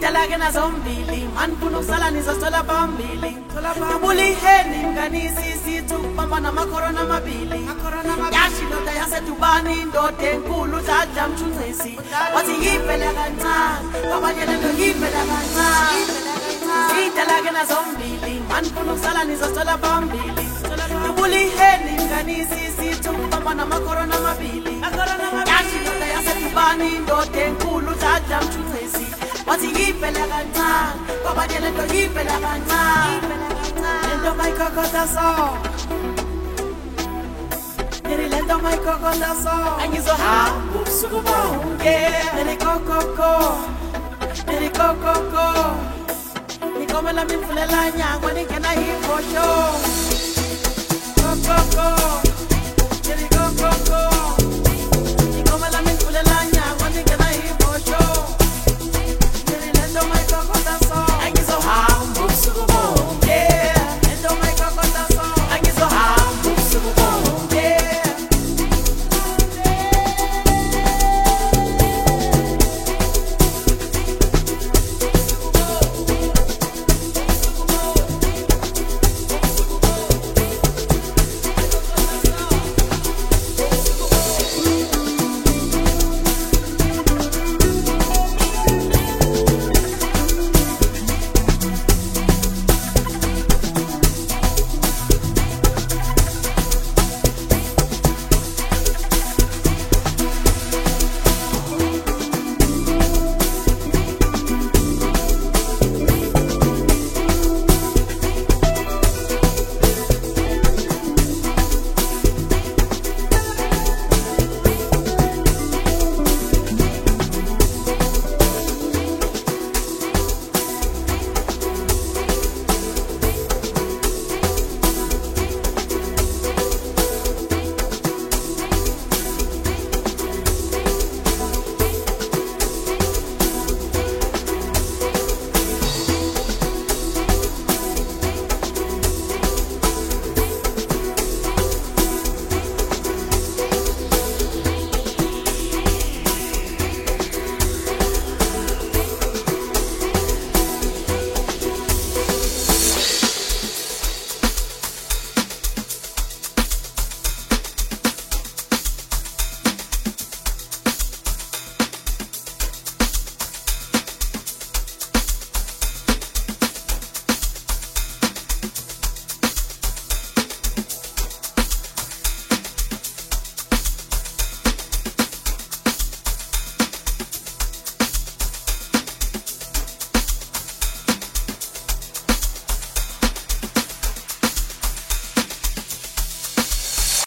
Idalake na zombili man kunosala nizostola phambili ubuliheni mnganisi sithu bamba namakorona amabili yashindoda yasedubani indoda enkulu udladla mthunqisi wathi yivele kancane kwabanye lento yivele kancane idalake na zombili man kunosala nizostola phambili ubuliheni mnganisi sithu bamba namakorona amabili yashindoda yasedubani indoda enkulu udladla mthunqisi wathi yivele kancane kwabanye lento yivele kancane lento mayikhokhotha so lento mayikhokhotha so angizohamba ubusuku bonke nelikokoko nikomela mimvulela nyangwa ningena hifosho kokoko nelikokoko